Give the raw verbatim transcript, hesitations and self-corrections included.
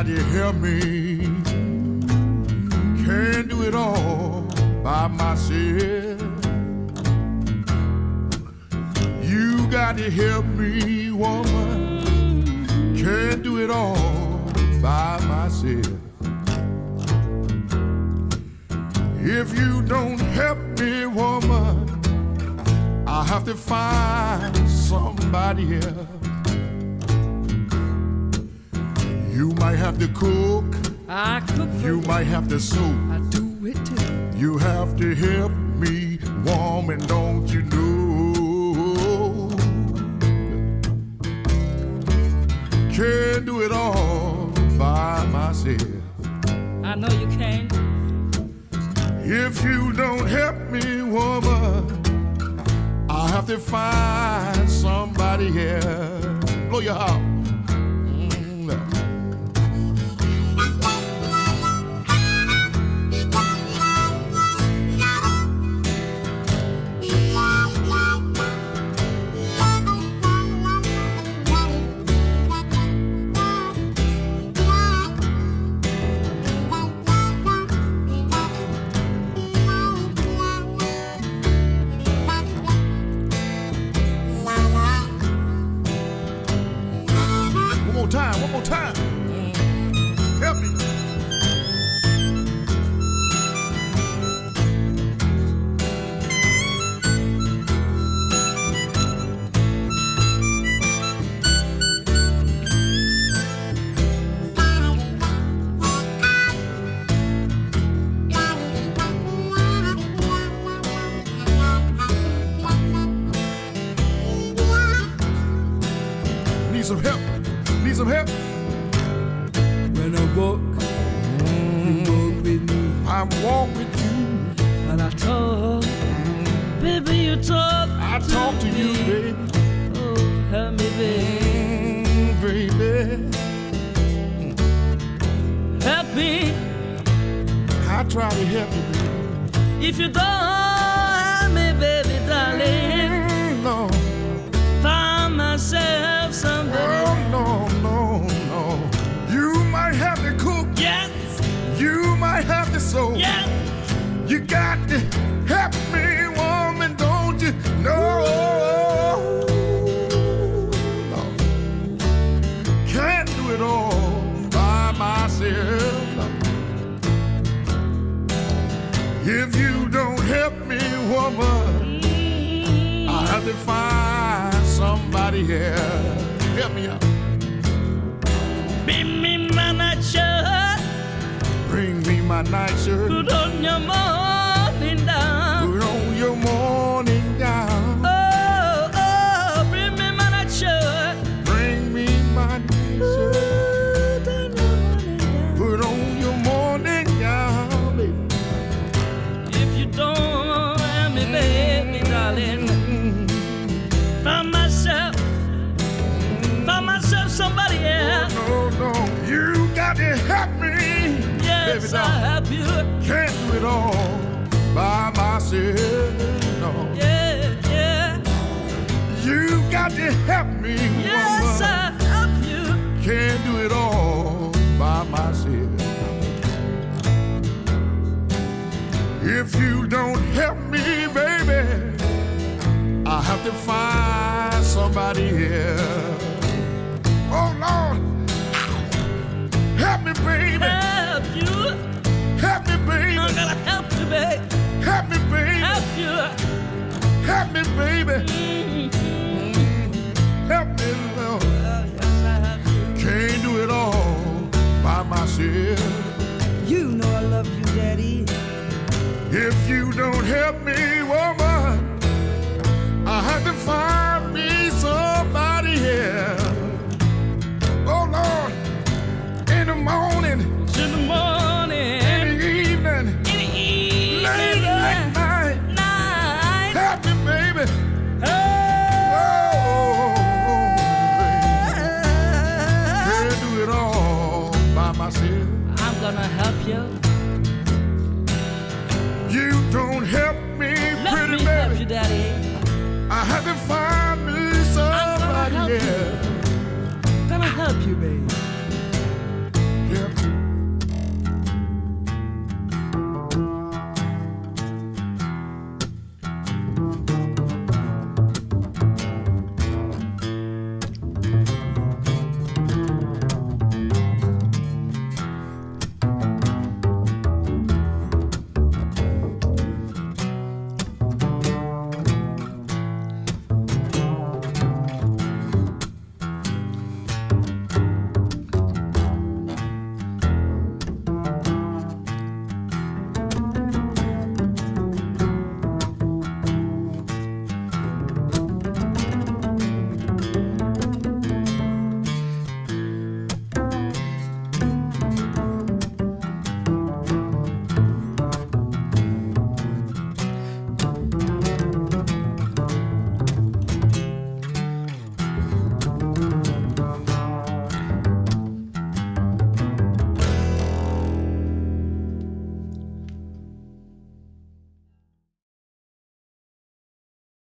to help me. Can't do it all by myself. You got to help me, woman. Can't do it all by myself. If you don't help me, woman, I have to find somebody else. You might have to cook. I cook for you. You might have to sew. I do it too. You have to help me, woman, don't you know? Can't do it all by myself. I know you can. If you don't help me, woman, I have to find somebody else. Blow your heart. Time, one more time. Help me. Need some help. Need some help. When I walk, mm-hmm. you walk with me. I walk with you. When I talk, mm-hmm. baby, you talk. I to talk to me. you, baby. Oh, help me, baby. Mm, baby. Help me. I try to help you, baby. If you don't help me, baby, darling, mm, no. Find myself somebody. Oh, no, no, no. You might have to cook. Yes. You might have to sew. Yes. You got to help me, woman, don't you know? No. Can't do it all by myself. No. If you don't help me, woman, mm-hmm. I have to find somebody else. Help me out. Bring me my nightshirt. Bring me my nightshirt. Put on your morning gown. Put on your morning gown. Oh, oh, bring me my nightshirt. Bring me my nightshirt. Put on your morning gown, baby. If you don't have me, baby, darling, find myself, find myself somebody else. No, no, you got to help me. Yes, baby, I help you. Can't do it all by myself. No. Yeah, yeah. You got to help me. Yes, woman. I help you. Can't do it all by myself. If you don't help me, baby, I have to find somebody else. Oh, Lord. Help me, baby. Help you. Help me, baby. I'm gonna help you, baby. Help me, baby. Help you. Help me, baby. Mm-hmm. Help me, Lord. Oh, yes, I help you. Can't do it all by myself. You know I love you, Daddy. If you don't help me, woman, I have to find me somebody else. Oh, Lord. In the morning, In the morning, in the evening, in the evening, late at night, night. help me, baby. Oh, Oh, baby. Can't do it all by myself. I'm gonna help you. You don't help me, Let pretty me help baby. you, Daddy. I have to find me somebody help you. else. Gonna help you, baby.